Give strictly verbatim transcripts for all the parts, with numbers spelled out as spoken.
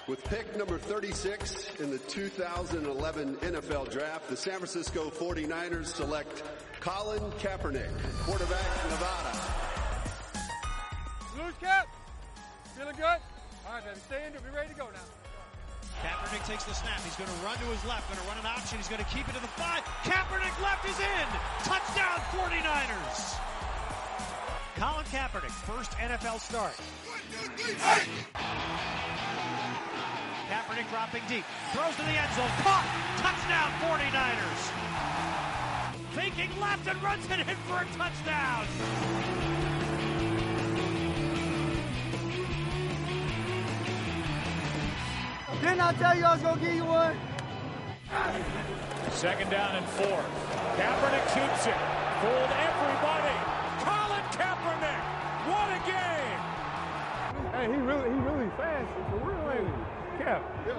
With pick number thirty-six in the two thousand eleven N F L Draft, the San Francisco forty-niners select Colin Kaepernick, quarterback, Nevada. Loose cap. Feeling good? All right, then stay in. Be ready to go now. Kaepernick takes the snap. He's going to run to his left. Going to run an option. He's going to keep it to the five. Kaepernick left is in. Touchdown forty-niners. Colin Kaepernick, first N F L start. Kaepernick dropping deep. Throws to the end zone. Caught. Touchdown forty-niners. Faking left and runs it in for a touchdown. Didn't I tell you I was going to give you one? Second down and four. Kaepernick shoots it. Fooled everybody. Colin Kaepernick. What a game. Hey, he really, he really fast. For real, ain't he? Cap. Yeah.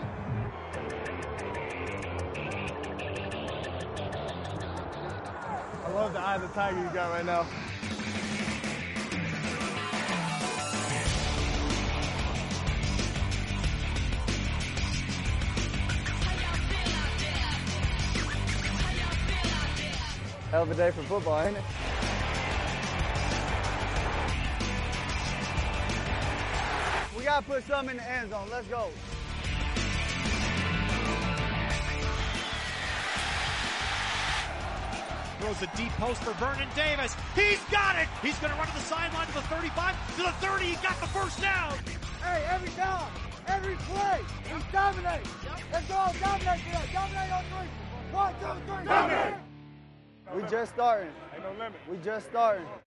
I love the eye of the tiger you got right now. Hell of a day for football, ain't it? We got to put something in the end zone. Let's go. Throws a deep post for Vernon Davis. He's got it. He's going to run to the sideline to the thirty-five, to the thirty. He got the first down. Hey, every down, every play, we dominate. Let's go, dominate today. Dominate on three. One, two, three. Dominate. We just starting. Ain't no limit. We just starting.